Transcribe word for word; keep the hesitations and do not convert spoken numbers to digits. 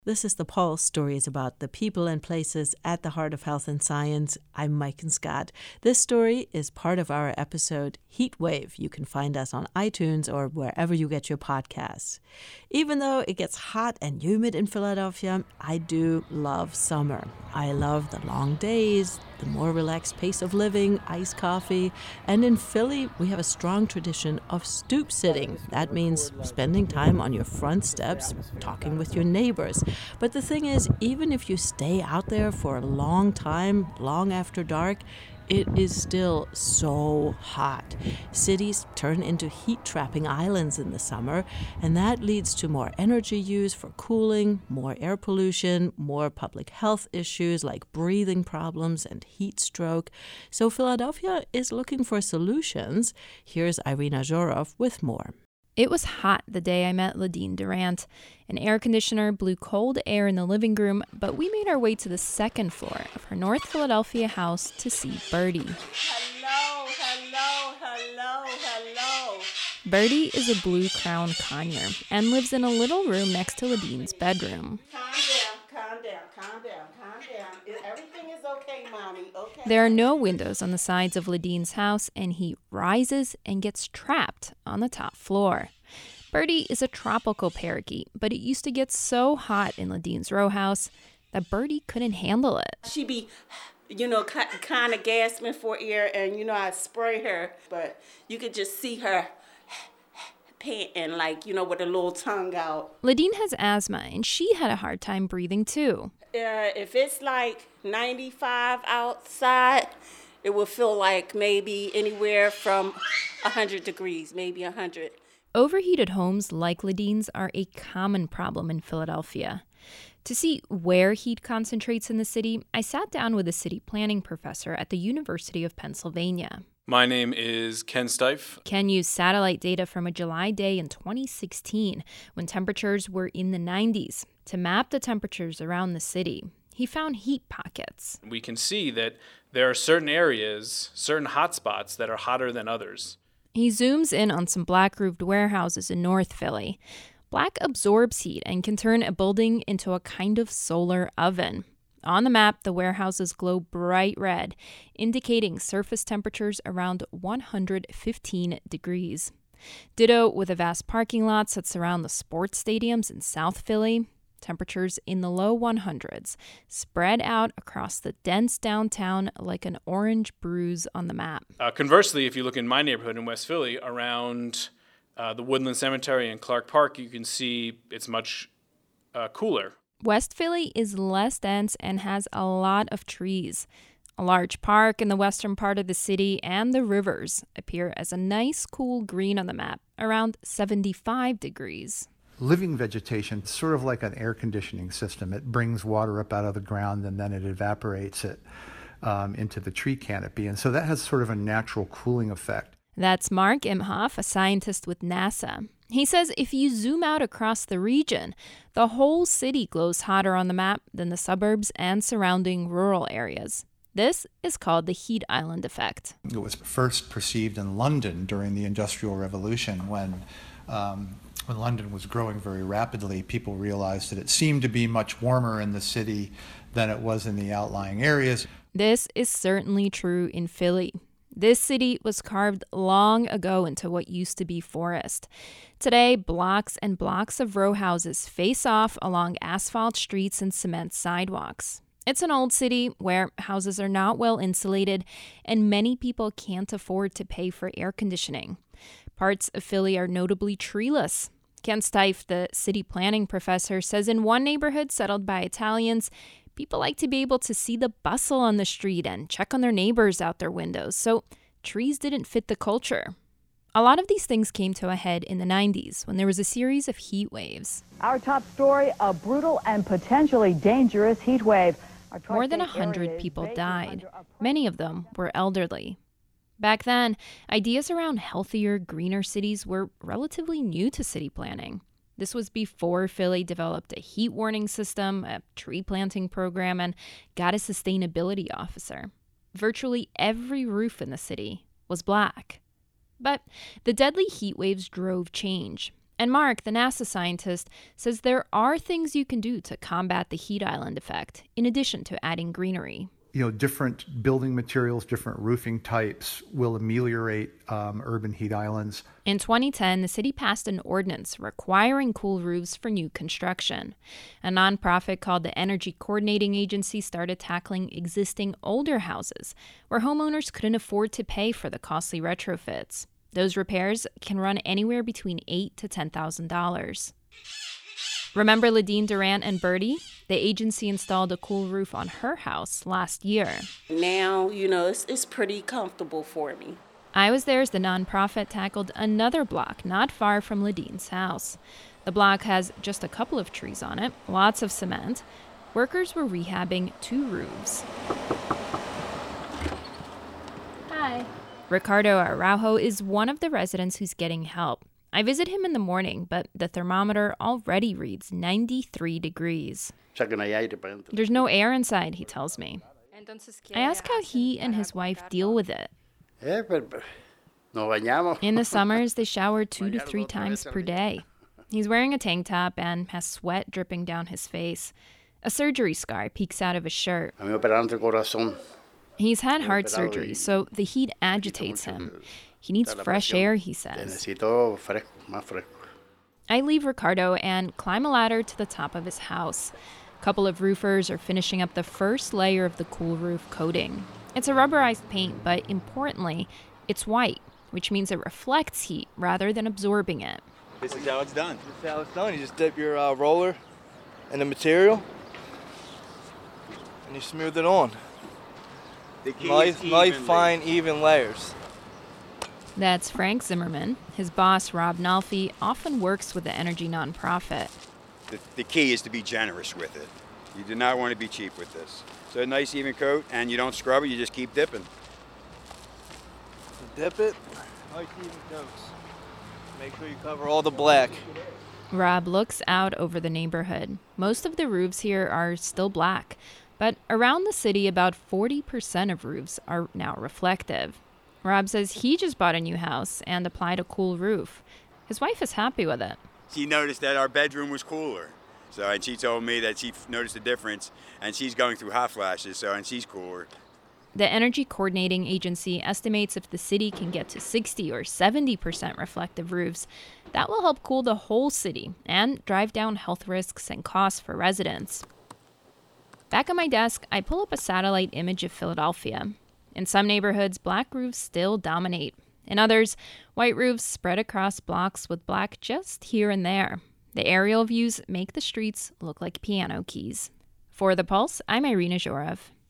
This is The Pulse, stories about the people and places at the heart of health and science. I'm Maiken Scott. This story is part of our episode Heat Wave. You can find us on iTunes or wherever you get your podcasts. Even though it gets hot and humid in Philadelphia, I do love summer. I love the long days, the more relaxed pace of living, iced coffee, and in Philly, we have a strong tradition of stoop sitting. That means spending time on your front steps, talking with your neighbors. But the thing is, even if you stay out there for a long time, long after dark, it is still so hot. Cities turn into heat-trapping islands in the summer, and that leads to more energy use for cooling, more air pollution, more public health issues like breathing problems and heat stroke. So Philadelphia is looking for solutions. Here's Irina Zhorov with more. It was hot the day I met Ladine Durant. An air conditioner blew cold air in the living room, but we made our way to the second floor of her North Philadelphia house to see Birdie. Hello, hello, hello, hello. Birdie is a blue crown conure and lives in a little room next to Ladine's bedroom. Calm down, calm down, calm down, calm down. Everything is okay, Mommy, okay? There are no windows on the sides of Ladine's house, and he rises and gets trapped on the top floor. Birdie is a tropical parakeet, but it used to get so hot in Ladine's row house that Birdie couldn't handle it. She be, you know, kind of gasping for air, and, you know, I spray her, but you could just see her panting, like, you know, with a little tongue out. Ladine has asthma, and she had a hard time breathing, too. Uh, if it's like ninety-five outside, it will feel like maybe anywhere from one hundred degrees, maybe one hundred. Overheated homes like Ladine's are a common problem in Philadelphia. To see where heat concentrates in the city, I sat down with a city planning professor at the University of Pennsylvania. My name is Ken Stife. Ken used satellite data from a July day in twenty sixteen, when temperatures were in the nineties, to map the temperatures around the city. He found heat pockets. We can see that there are certain areas, certain hotspots that are hotter than others. He zooms in on some black-roofed warehouses in North Philly. Black absorbs heat and can turn a building into a kind of solar oven. On the map, the warehouses glow bright red, indicating surface temperatures around one hundred fifteen degrees. Ditto with the vast parking lots that surround the sports stadiums in South Philly. Temperatures in the low one hundreds, spread out across the dense downtown like an orange bruise on the map. Uh, conversely, if you look in my neighborhood in West Philly, around uh, the Woodland Cemetery and Clark Park, you can see it's much uh, cooler. West Philly is less dense and has a lot of trees. A large park in the western part of the city and the rivers appear as a nice cool green on the map, around seventy-five degrees. Living vegetation, sort of like an air conditioning system. It brings water up out of the ground and then it evaporates it um, into the tree canopy. And so that has sort of a natural cooling effect. That's Mark Imhoff, a scientist with NASA. He says if you zoom out across the region, the whole city glows hotter on the map than the suburbs and surrounding rural areas. This is called the heat island effect. It was first perceived in London during the Industrial Revolution when um, when London was growing very rapidly. People realized that it seemed to be much warmer in the city than it was in the outlying areas. This is certainly true in Philly. This city was carved long ago into what used to be forest. Today, blocks and blocks of row houses face off along asphalt streets and cement sidewalks. It's an old city where houses are not well insulated and many people can't afford to pay for air conditioning. Parts of Philly are notably treeless. Ken Stife, the city planning professor, says in one neighborhood settled by Italians, people like to be able to see the bustle on the street and check on their neighbors out their windows, so trees didn't fit the culture. A lot of these things came to a head in the nineties when there was a series of heat waves. Our top story, a brutal and potentially dangerous heat wave. More than one hundred people died. Many of them were elderly. Back then, ideas around healthier, greener cities were relatively new to city planning. This was before Philly developed a heat warning system, a tree planting program, and got a sustainability officer. Virtually every roof in the city was black. But the deadly heat waves drove change. And Mark, the NASA scientist, says there are things you can do to combat the heat island effect, in addition to adding greenery. You know, different building materials, different roofing types will ameliorate um, urban heat islands. In twenty ten, the city passed an ordinance requiring cool roofs for new construction. A nonprofit called the Energy Coordinating Agency started tackling existing older houses where homeowners couldn't afford to pay for the costly retrofits. Those repairs can run anywhere between eight thousand to ten thousand dollars. Remember Ladine Durant and Bertie? The agency installed a cool roof on her house last year. Now, you know, it's, it's pretty comfortable for me. I was there as the nonprofit tackled another block not far from Ladine's house. The block has just a couple of trees on it, lots of cement. Workers were rehabbing two roofs. Hi. Ricardo Araujo is one of the residents who's getting help. I visit him in the morning, but the thermometer already reads ninety-three degrees. There's no air inside, he tells me. I ask how he and his wife deal with it. In the summers, they shower two to three times per day. He's wearing a tank top and has sweat dripping down his face. A surgery scar peeks out of his shirt. He's had heart surgery, so the heat agitates him. He needs fresh air, he says. I leave Ricardo and climb a ladder to the top of his house. A couple of roofers are finishing up the first layer of the cool roof coating. It's a rubberized paint, but importantly, it's white, which means it reflects heat rather than absorbing it. This is how it's done. This is how it's done. You just dip your uh, roller in the material, and you smooth it on. The key nice, is nice, fine, even layers. That's Frank Zimmerman. His boss, Rob Nalfi, often works with the energy nonprofit. The, the key is to be generous with it. You do not want to be cheap with this. So a nice even coat, and you don't scrub it, you just keep dipping. You dip it, nice even coats. Make sure you cover all the black. Rob looks out over the neighborhood. Most of the roofs here are still black, but around the city, about forty percent of roofs are now reflective. Rob says he just bought a new house and applied a cool roof. His wife is happy with it. She noticed that our bedroom was cooler. So, and she told me that she noticed the difference, and she's going through hot flashes, so, and she's cooler. The Energy Coordinating Agency estimates if the city can get to sixty or seventy percent reflective roofs, that will help cool the whole city and drive down health risks and costs for residents. Back at my desk, I pull up a satellite image of Philadelphia. In some neighborhoods, black roofs still dominate. In others, white roofs spread across blocks with black just here and there. The aerial views make the streets look like piano keys. For The Pulse, I'm Irina Zhorov.